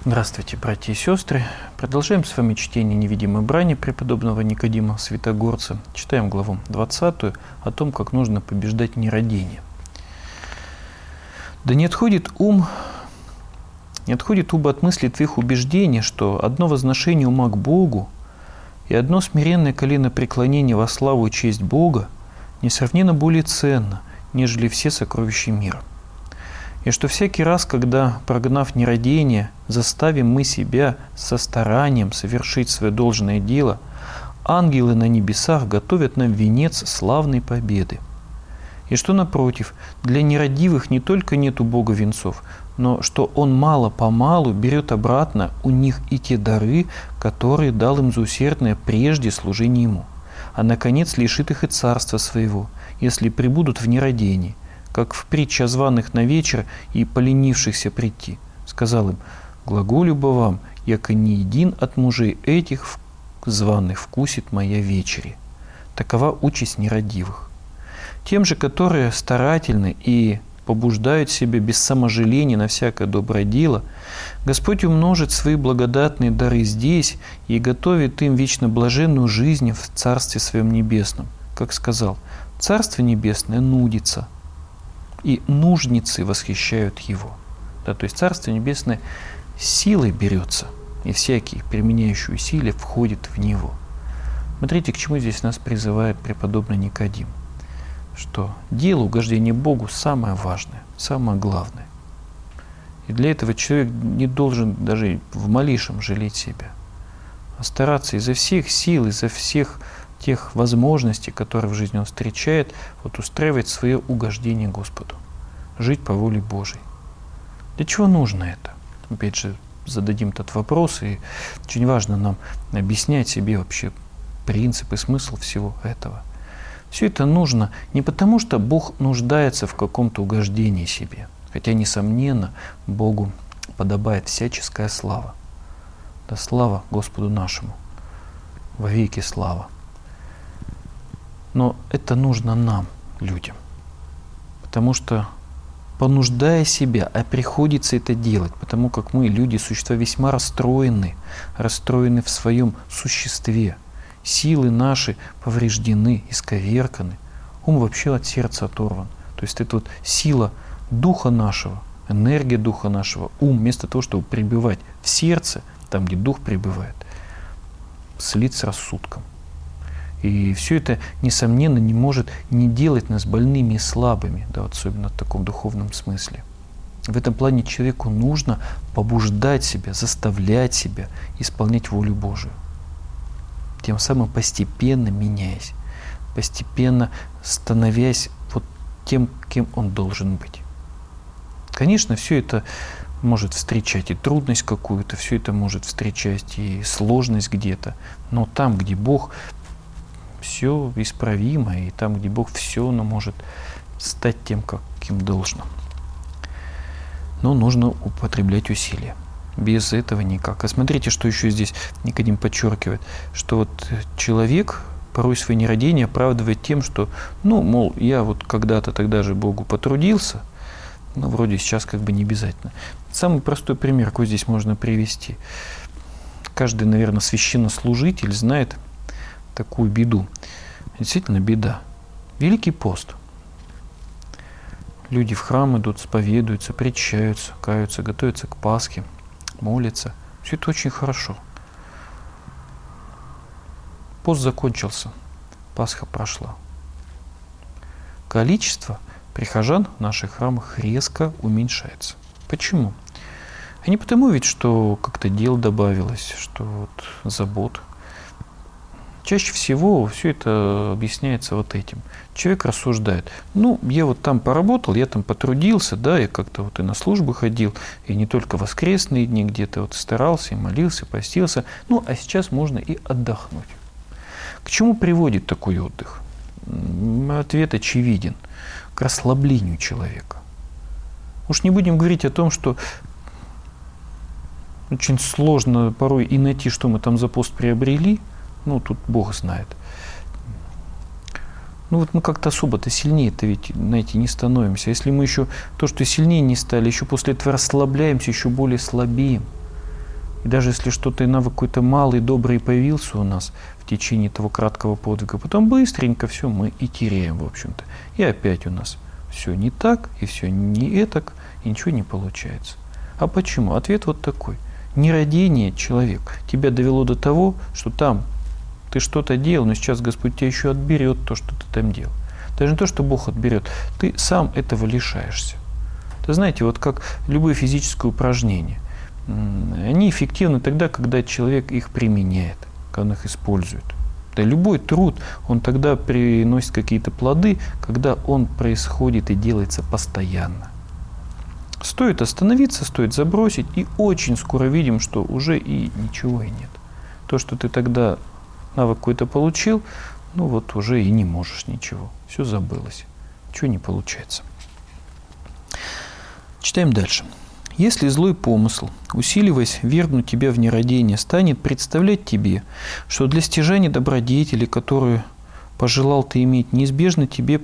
Здравствуйте, братья и сестры. Продолжаем с вами чтение «Невидимой брани» преподобного Никодима Святогорца. Читаем главу 20 о том, как нужно побеждать нерадение. «Да не отходит ум от мысли твоих убеждений, что одно возношение ума к Богу и одно смиренное коленопреклонение во славу и честь Бога несравненно более ценно, нежели все сокровища мира. И что всякий раз, когда, прогнав нерадение, заставим мы себя со старанием совершить свое должное дело, ангелы на небесах готовят нам венец славной победы. И что, напротив, для нерадивых не только нет у Бога венцов, но что Он мало-помалу берет обратно у них и те дары, которые дал им за усердное прежде служение Ему, а, наконец, лишит их и царства своего, если пребудут в нерадении, как в притче о званых на вечер и поленившихся прийти. Сказал им: «Глаголю бы вам, яко ни един от мужей этих званых вкусит моя вечери». Такова участь нерадивых. Тем же, которые старательны и побуждают себя без саможаления на всякое доброе дело, Господь умножит свои благодатные дары здесь и готовит им вечно блаженную жизнь в Царстве Своем Небесном. Как сказал: «Царство Небесное нудится, и нужницы восхищают его». Да, то есть Царство Небесное силой берется, и всякий, применяющий усилия, входит в него. Смотрите, к чему здесь нас призывает преподобный Никодим. Что дело угождения Богу самое важное, самое главное. И для этого человек не должен даже в малейшем жалеть себя, а стараться изо всех сил, изо всех тех возможностей, которые в жизни он встречает, устраивать свое угождение Господу, жить по воле Божией. Для чего нужно это? Опять же, зададим этот вопрос, и очень важно нам объяснять себе вообще принцип и смысл всего этого. Все это нужно не потому, что Бог нуждается в каком-то угождении себе, хотя, несомненно, Богу подобает всяческая слава. Да слава Господу нашему, вовеки слава. Но это нужно нам, людям, потому что, понуждая себя, а приходится это делать, потому как мы, люди, существа весьма расстроены в своем существе. Силы наши повреждены, исковерканы, ум вообще от сердца оторван. То есть это сила духа нашего, энергия духа нашего, ум, вместо того, чтобы пребывать в сердце, там, где дух пребывает, слит с рассудком. И все это, несомненно, не может не делать нас больными и слабыми, да, особенно в таком духовном смысле. В этом плане человеку нужно побуждать себя, заставлять себя исполнять волю Божию, тем самым постепенно меняясь, постепенно становясь тем, кем он должен быть. Конечно, все это может встречать и трудность какую-то, все это может встречать и сложность где-то, но там, где Бог, все исправимо, и там, где Бог все, оно может стать тем, каким должно. Но нужно употреблять усилия. Без этого никак. А смотрите, что еще здесь Никодим подчеркивает, что человек порой свои нерадения оправдывает тем, что, мол, я когда-то тогда же Богу потрудился, вроде сейчас не обязательно. Самый простой пример, какой здесь можно привести. Каждый, наверное, священнослужитель знает такую беду. Действительно беда. Великий пост. Люди в храм идут, исповедуются, причащаются, каются, готовятся к Пасхе, молятся. Все это очень хорошо. Пост закончился, Пасха прошла. Количество прихожан в наших храмах резко уменьшается. Почему? А не потому ведь, что как-то дел добавилось, что забот. Чаще всего все это объясняется этим. Человек рассуждает: я там поработал, я там потрудился, да, я как-то и на службу ходил, и не только воскресные дни где-то старался, и молился, постился, а сейчас можно и отдохнуть. К чему приводит такой отдых? Ответ очевиден. К расслаблению человека. Уж не будем говорить о том, что очень сложно порой и найти, что мы там за пост приобрели. Тут Бог знает. Мы как-то особо-то сильнее-то ведь, не становимся. Если мы еще то, что сильнее не стали, еще после этого расслабляемся, еще более слабеем. И даже если что-то навык какой-то малый, добрый появился у нас в течение того краткого подвига, потом быстренько все мы и теряем, в общем-то. И опять у нас все не так, и все не этак, и ничего не получается. А почему? Ответ вот такой. Нерадение, человек, тебя довело до того, что там ты что-то делал, но сейчас Господь тебя еще отберет то, что ты там делал. Даже не то, что Бог отберет, ты сам этого лишаешься. Это, знаете, вот как любые физические упражнения. Они эффективны тогда, когда человек их применяет, когда он их использует. Да, любой труд, он тогда приносит какие-то плоды, когда он происходит и делается постоянно. Стоит остановиться, стоит забросить, и очень скоро видим, что уже и ничего и нет. То, что ты тогда навык какой-то получил, ну вот уже и не можешь ничего. Все забылось. Ничего не получается. Читаем дальше. Если злой помысл, усиливаясь вергнуть тебя в нерадение, станет представлять тебе, что для стяжания добродетели, которую пожелал ты иметь, неизбежно тебе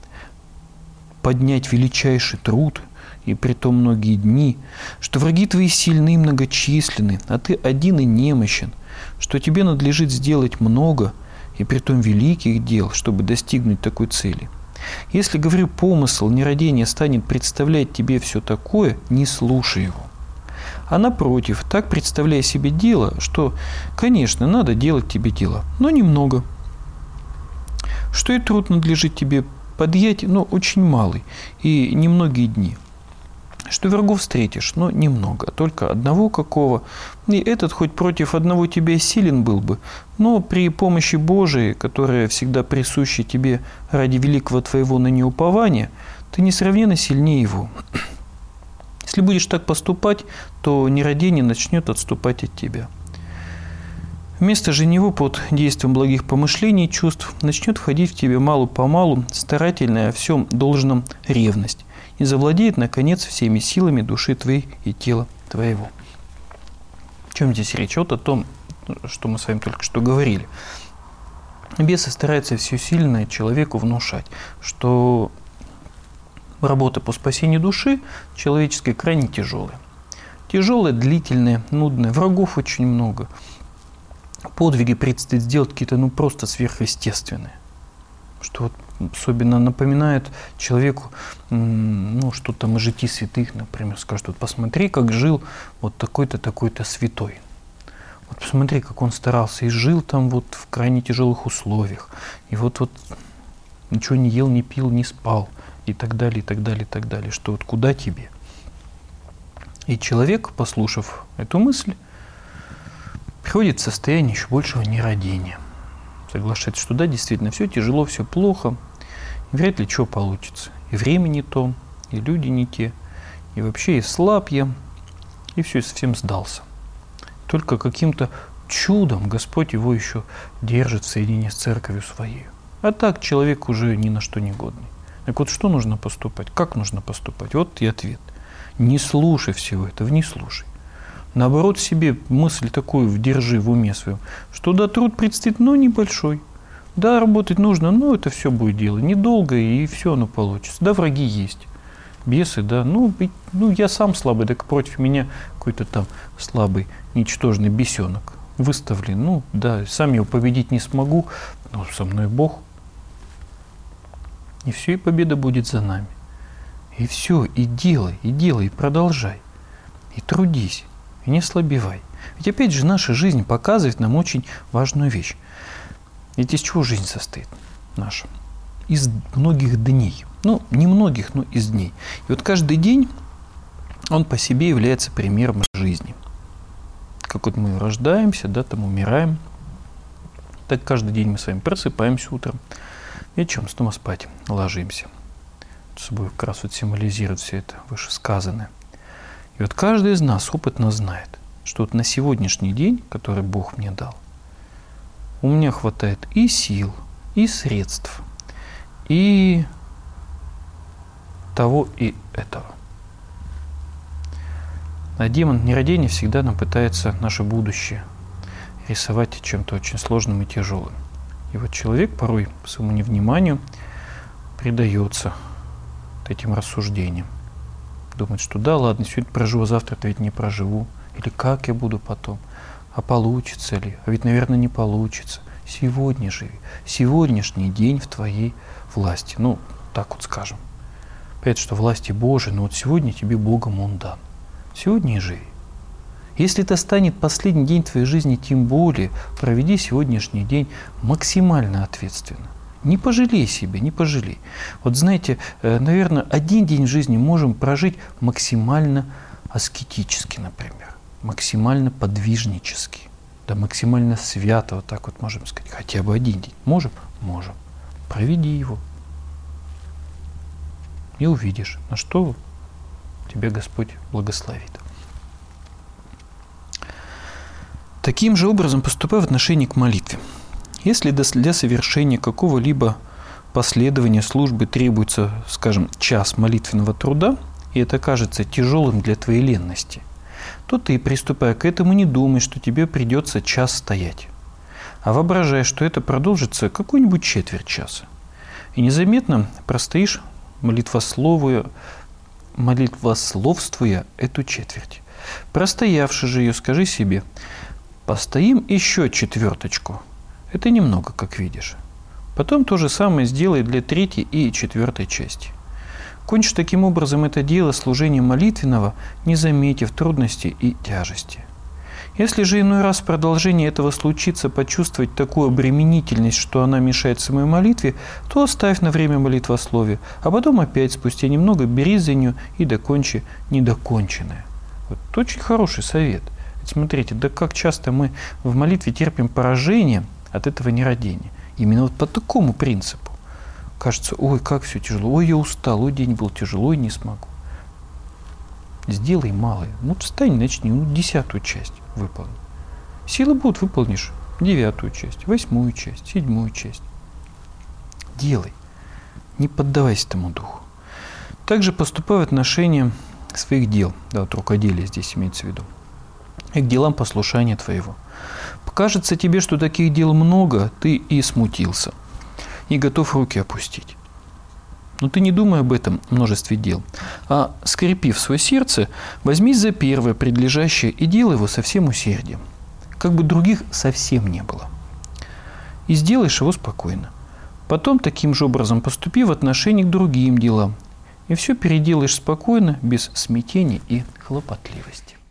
поднять величайший труд, и притом многие дни, что враги твои сильны и многочисленны, а ты один и немощен, что тебе надлежит сделать много, и притом великих дел, чтобы достигнуть такой цели. Если, говорю, помысл нерадения станет представлять тебе все такое, не слушай его. А напротив, так представляй себе дело, что, конечно, надо делать тебе дела, но немного. Что и труд надлежит тебе подъять, но очень малый, и немногие дни. Что врагов встретишь, но немного, только одного какого. И этот хоть против одного тебя силен был бы, но при помощи Божией, которая всегда присуща тебе ради великого твоего на нее упования, ты несравненно сильнее его. Если будешь так поступать, то нерадение начнет отступать от тебя. Вместо же него под действием благих помышлений и чувств начнет входить в тебя мало-помалу старательная о всем должном ревность и завладеет, наконец, всеми силами души твоей и тела твоего. О чем здесь речь? Вот о том, что мы с вами только что говорили. Бесы стараются все сильное человеку внушать, что работа по спасению души человеческой крайне тяжелая. Тяжелая, длительная, нудная, врагов очень много. Подвиги предстоит сделать какие-то просто сверхъестественные. Что вот особенно напоминает человеку, что там из житий святых, например, скажут, вот посмотри, как жил вот такой-то, такой-то святой. Вот посмотри, как он старался и жил там вот в крайне тяжелых условиях. И вот ничего не ел, не пил, не спал. И так далее, и так далее, и так далее. Что вот куда тебе? И человек, послушав эту мысль, приходит в состояние еще большего нерадения. Соглашается, что да, действительно, все тяжело, все плохо, и вряд ли что получится. И время не то, и люди не те, и вообще и слаб я, и все, совсем сдался. Только каким-то чудом Господь его еще держит в соединении с церковью своей. А так человек уже ни на что не годный. Так вот, что нужно поступать? Как нужно поступать? Вот и ответ. Не слушай всего этого, не слушай. Наоборот, себе мысль такую держи в уме своем, что да, труд предстоит, но небольшой. Да, работать нужно, но это все будет дело. Недолго, и все оно получится. Да, враги есть. Бесы, да. Я сам слабый, так против меня какой-то там слабый, ничтожный бесенок выставлен. Да, сам его победить не смогу, но со мной Бог. И все, и победа будет за нами. И все, и делай, и продолжай. И трудись. И не ослабевай. Ведь опять же наша жизнь показывает нам очень важную вещь. Ведь из чего жизнь состоит наша? Из многих дней. Не многих, но из дней. И вот каждый день, он по себе является примером жизни. Как вот мы рождаемся, да, там умираем. Так каждый день мы с вами просыпаемся утром. Вечером снова спать ложимся. Это собой как раз символизирует все это вышесказанное. И вот каждый из нас опытно знает, что вот на сегодняшний день, который Бог мне дал, у меня хватает и сил, и средств, и того, и этого. А демон нерадения всегда нам пытается наше будущее рисовать чем-то очень сложным и тяжелым. И вот человек порой по своему невниманию предается этим рассуждениям. Думает, что да, ладно, сегодня проживу, а завтра-то ведь не проживу. Или как я буду потом? А получится ли? А ведь, наверное, не получится. Сегодня живи. Сегодняшний день в твоей власти. Ну, так вот скажем. Понятно, что власти Божией, но вот сегодня тебе Богом Он дан. Сегодня и живи. Если это станет последний день твоей жизни, тем более проведи сегодняшний день максимально ответственно. Не пожалей себя, не пожалей. Вот знаете, наверное, один день в жизни можем прожить максимально аскетически, например, максимально подвижнически, да максимально свято, вот так вот можем сказать, хотя бы один день. Можем? Можем. Проведи его. И увидишь, на что тебя Господь благословит. Таким же образом поступай в отношении к молитве. Если для совершения какого-либо последования службы требуется, скажем, час молитвенного труда, и это кажется тяжелым для твоей ленности, то ты, приступая к этому, не думай, что тебе придется час стоять, а воображай, что это продолжится какую-нибудь четверть часа. И незаметно простоишь, молитвословствуя эту четверть. Простоявши же ее, скажи себе: постоим еще четверточку. Это немного, как видишь. Потом то же самое сделай для третьей и четвертой части. Кончишь таким образом это дело служения молитвенного, не заметив трудностей и тяжести. Если же иной раз в продолжении этого случится почувствовать такую обременительность, что она мешает самой молитве, то оставь на время молитвословие, а потом опять спустя немного берись за нее и докончи недоконченное. Вот очень хороший совет. Ведь смотрите, да как часто мы в молитве терпим поражение от этого нерадения. Именно вот по такому принципу. Кажется, ой, как все тяжело, ой, я устал, ой, день был тяжелый, не смогу. Сделай малое. Ну, встань, начни, 10-ю часть выполни. Силы будут, выполнишь 9-ю часть, 8-ю часть, 7-ю часть. Делай. Не поддавайся этому духу. Также поступай в отношении своих дел. Да, вот рукоделие здесь имеется в виду. И к делам послушания твоего. Покажется тебе, что таких дел много, ты и смутился, и готов руки опустить. Но ты не думай об этом множестве дел, а, скрепив свое сердце, возьмись за первое, предлежащее, и делай его со всем усердием, как бы других совсем не было. И сделаешь его спокойно. Потом таким же образом поступи в отношении к другим делам, и все переделаешь спокойно, без смятения и хлопотливости.